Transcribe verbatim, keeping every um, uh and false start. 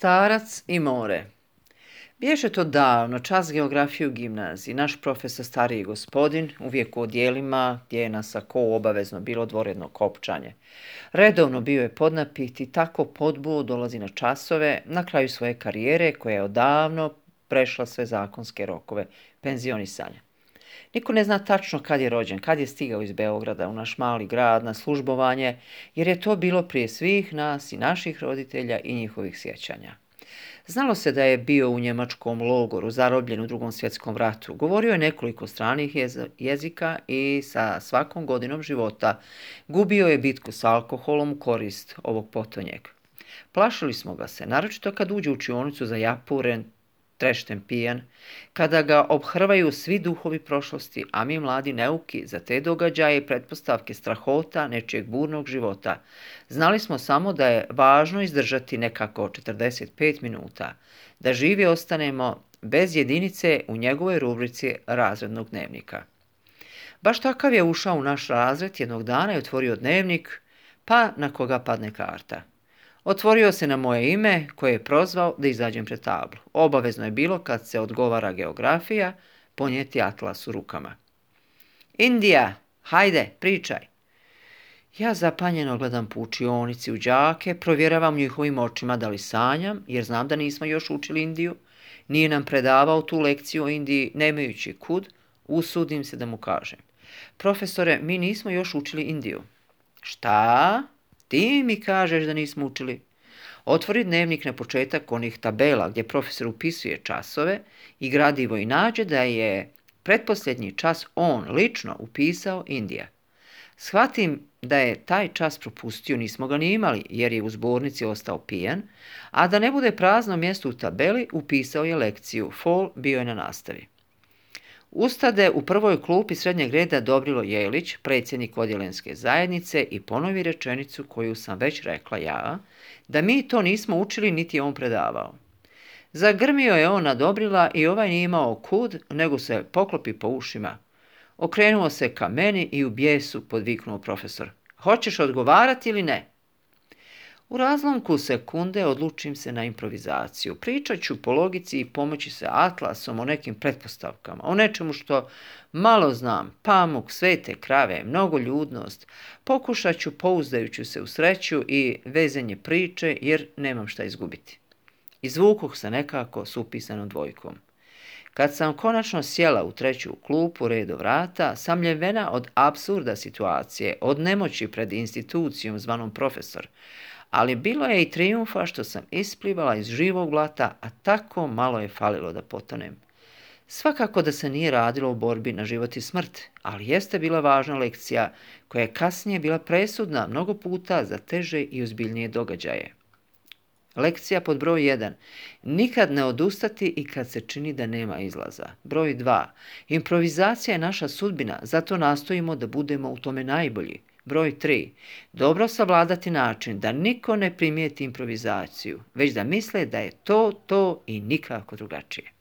Starac i more. Biješe to davno, čas geografije u gimnaziji. Naš profesor, stariji gospodin, uvijek u odjelima gdje je na sako obavezno bilo dvoredno kopčanje. Redovno bio je podnapit i tako podbuo dolazi na časove na kraju svoje karijere koja je odavno prešla sve zakonske rokove penzionisanja. Niko ne zna tačno kad je rođen, kad je stigao iz Beograda u naš mali grad na službovanje, jer je to bilo prije svih nas i naših roditelja i njihovih sjećanja. Znalo se da je bio u njemačkom logoru, zarobljen u Drugom svjetskom ratu. Govorio je nekoliko stranih jezika i sa svakom godinom života gubio je bitku s alkoholom u korist ovog potonjeg. Plašili smo ga se, naročito kad uđe u učionicu za japuren, trešten pijan, kada ga obhrvaju svi duhovi prošlosti, a mi mladi neuki za te događaje i pretpostavke strahota nečijeg burnog života. Znali smo samo da je važno izdržati nekako četrdeset pet minuta, da živi ostanemo bez jedinice u njegovoj rubrici razrednog dnevnika. Baš takav je ušao u naš razred jednog dana i otvorio dnevnik, pa na koga padne karta. Otvorio se na moje ime koje je prozvao da izađem pred tablu. Obavezno je bilo kad se odgovara geografija ponijeti atlas u rukama. Indija, hajde, pričaj. Ja zapanjeno gledam po učionici u đake, provjeravam njihovim očima da li sanjam, jer znam da nismo još učili Indiju. Nije nam predavao tu lekciju o Indiji, nemajući kud, usudim se da mu kažem. Profesore, mi nismo još učili Indiju. Šta? Ti mi kažeš da nismo učili. Otvori dnevnik na početak onih tabela gdje profesor upisuje časove i gradivo i nađe da je pretposljednji čas on lično upisao Indija. Shvatim da je taj čas propustio, nismo ga ni imali jer je u zbornici ostao pijan, a da ne bude prazno mjesto u tabeli upisao je lekciju. Fol bio je na nastavi. Ustade u prvoj klupi srednjeg reda Dobrilo Jelić, predsjednik odjelenske zajednice, i ponovi rečenicu koju sam već rekla ja, da mi to nismo učili niti je on predavao. Zagrmio je on na Dobrila i ovaj nije imao kud, nego se poklopi po ušima. Okrenuo se ka meni i u bijesu podviknuo profesor. Hoćeš odgovarati ili ne? U razlomku sekunde odlučim se na improvizaciju. Pričat ću po logici i pomoći se atlasom o nekim pretpostavkama, o nečemu što malo znam, pamuk, svete krave, mnogoljudnost. Pokušat ću pouzdajući se u sreću i vezenje priče jer nemam šta izgubiti. Izvukuh se nekako s upisanom dvojkom. Kad sam konačno sjela u treću klupu redo vrata, samljevena od apsurda situacije, od nemoći pred institucijom zvanom profesor, ali bilo je i trijumfa što sam isplivala iz živog blata, a tako malo je falilo da potonem. Svakako da se nije radilo o borbi na život i smrt, ali jeste bila važna lekcija koja je kasnije bila presudna mnogo puta za teže i ozbiljnije događaje. Lekcija pod broj jedan. Nikad ne odustati i kad se čini da nema izlaza. Broj dva. Improvizacija je naša sudbina, zato nastojimo da budemo u tome najbolji. Broj tri. Dobro savladati način da niko ne primijeti improvizaciju, već da misle da je to to i nikako drugačije.